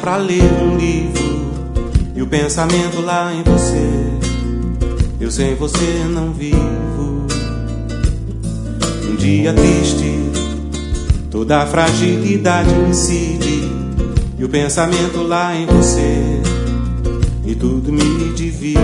pra ler um livro e o pensamento lá em você. Eu sem você não vivo. Um dia triste, toda a fragilidade incide e o pensamento lá em você, e tudo me divide.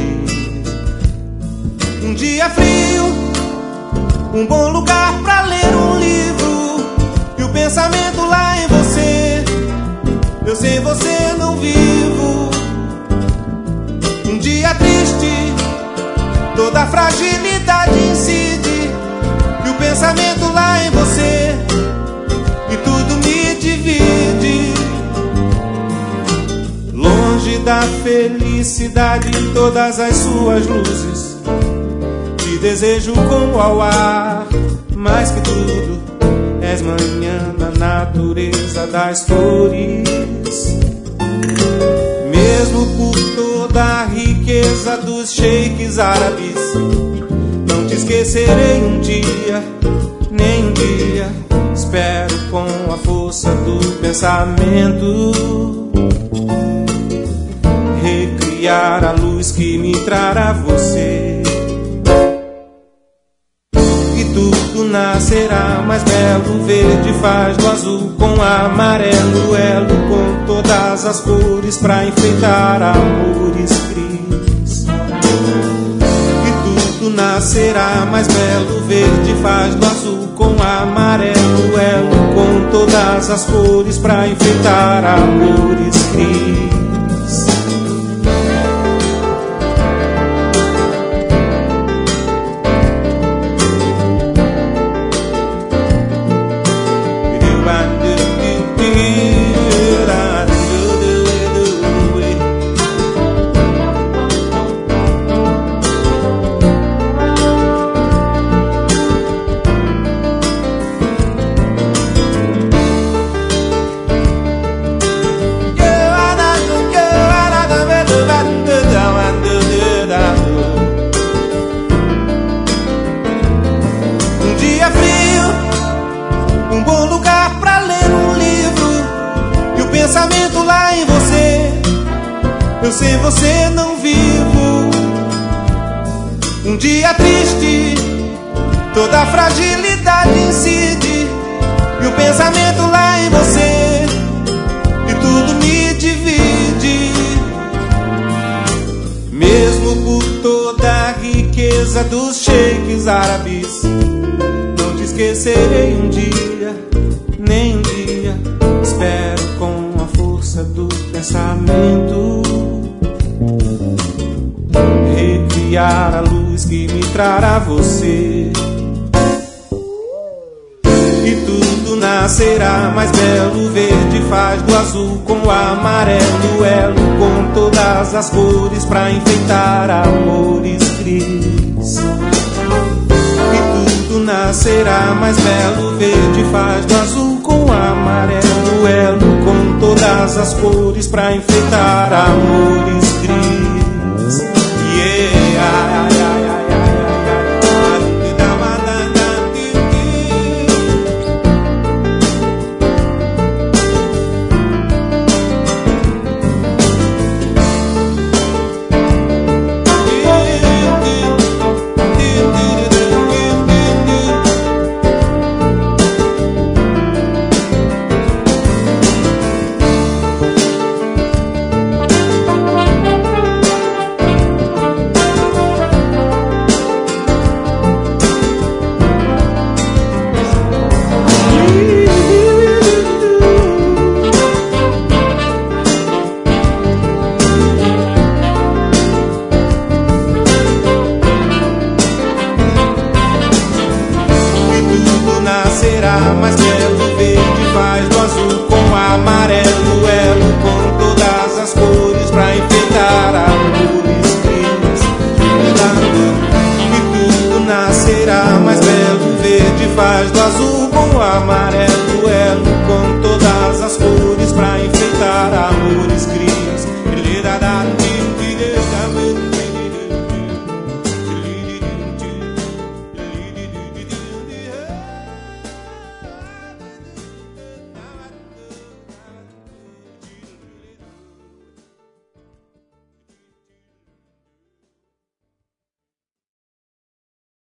Um dia frio, um bom lugar pra ler um livro e o pensamento lá em você. Eu sem você não vivo. Um dia triste, toda a fragilidade incide e o pensamento lá em você, e tudo me divide. Longe da felicidade em todas as suas luzes, te desejo como ao ar. Mais que tudo, és manhã da natureza das flores. Mesmo por toda a riqueza dos sheiks árabes, não te esquecerei um dia, nem um dia. Espero com a força do pensamento recriar a luz que me trará você. E tudo nascerá mais belo. Verde faz do azul com amarelo, elo com todas as cores pra enfeitar amores cris. E tudo nascerá mais belo. Verde faz do azul com amarelo, elo com todas as cores pra enfeitar amores cris. Eu sem você não vivo. Um dia triste, toda a fragilidade incide e o pensamento lá em você, e tudo me divide. Mesmo por toda a riqueza dos sheiks árabes, não te esquecerei um dia, nem um dia. Espero com a força do pensamento recriar a luz que me trará você. E tudo nascerá mais belo. Verde faz do azul com o amarelo, elo com todas as cores pra enfeitar amores cris. E tudo nascerá mais belo. Verde faz do azul com o amarelo, elo com todas as cores pra enfeitar amores cris. Yeah, mais belo. Verde faz do azul com amarelo, elo com todas as cores pra enfeitar amores cris. E tudo nascerá mais belo. Verde faz do azul com amarelo,